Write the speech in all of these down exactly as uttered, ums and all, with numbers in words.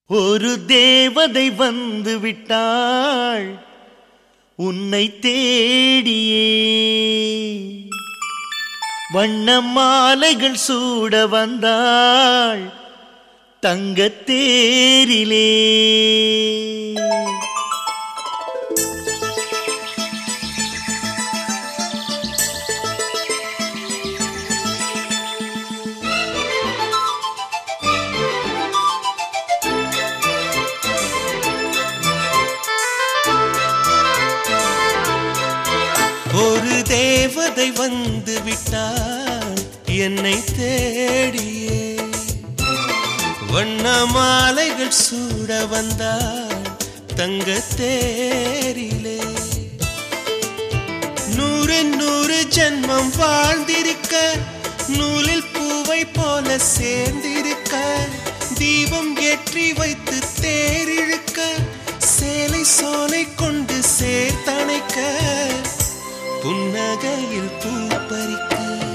ஒரு தேவதை வந்து விட்டாள் உன்னை தேடியே, வண்ண மாலைகள் சூட வந்தாள் தங்கத் தேரிலே. ஒரு தேவதை வந்து விட்டாள் என்னை தேடியே, வண்ண மாலைகள் சூட வந்தாள் தங்கத் தேரிலே. நூறு நூறு ஜன்மம் வாழ்ந்திருக்க, நூலில் பூவை போல சேர்ந்திருக்க, தீபம் ஏற்றி வைத்து தேரிழுக்க, சேலை சோலை கொண்டு சேர்த்தணைக்க, புன்னகையில் பூ பறிக்க.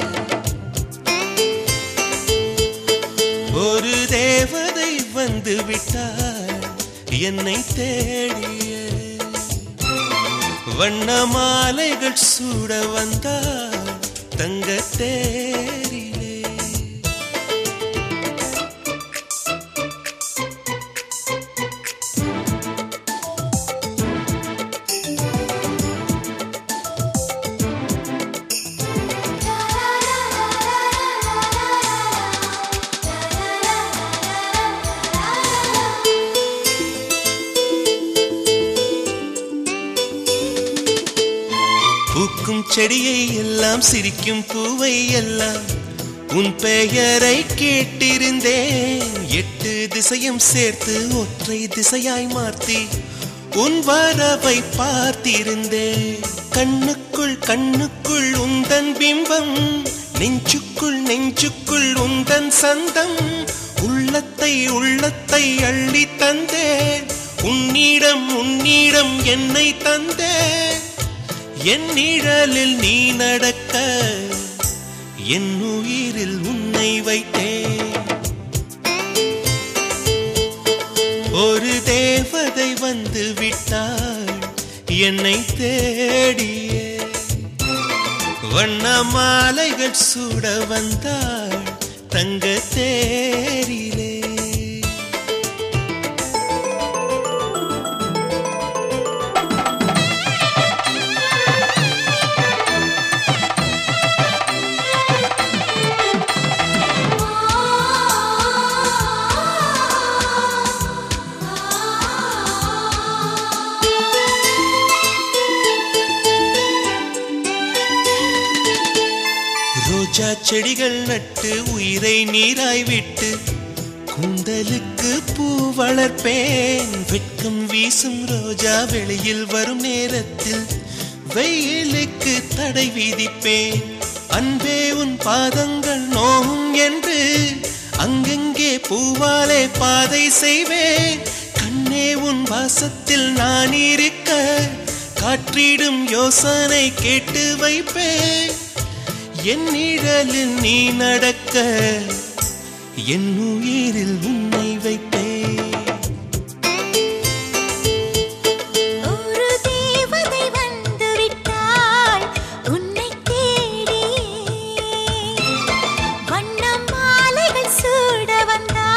ஒரு தேவதை வந்து விட்டாள் என்னை தேடிய, வண்ண மாலைகள் சூட வந்தாள் தங்கத் தேரிலே. பூக்கும் செடியை எல்லாம் சிரிக்கும் பூவை எல்லாம் உன் பெயரை கேட்டிருந்தேன். எட்டு திசையும் சேர்த்து ஒற்றை திசையாய் மாற்றி உன் வரவை பார்த்திருந்தேன். கண்ணுக்குள் கண்ணுக்குள் உந்தன் பிம்பம், நெஞ்சுக்குள் நெஞ்சுக்குள் உந்தன் சந்தம். உள்ளத்தை உள்ளத்தை அள்ளி தந்தேன், உன்னிடம் உன்னிடம் என்னை தந்தேன். என் நிழலில் நீ நடக்க, என் உயிரில் உன்னை வைத்தேன். ஒரு தேவதை வந்து விட்டாள் என்னை தேடியே, வண்ண மாலைகள் சூட வந்தாள் தங்கத் தேரிலே. ரோஜா செடிகள் நட்டு உயிரை நீராய் விட்டு, கூந்தலுக்கு பூ வளர்ப்பேன். வெட்கம் வீசும் ரோஜா வெளியில் வரும் நேரத்தில் வெயிலுக்கு தடை விதிப்பேன். அன்பே உன் பாதங்கள் நோகும் என்று அங்கங்கே பூவாலே பாதை செய்வேன். கண்ணே உன் வாசத்தில் நான் இருக்க, காற்றிடும் யோசனை கேட்டு வைப்பேன். என் நிழலில் நீ நடக்க, என் உயிரில் உன்னை வைப்பேன். ஒரு தேவதை வந்து விட்டாள் உன்னை தேடியே, வண்ண மாலைகள் சூட வந்தாள்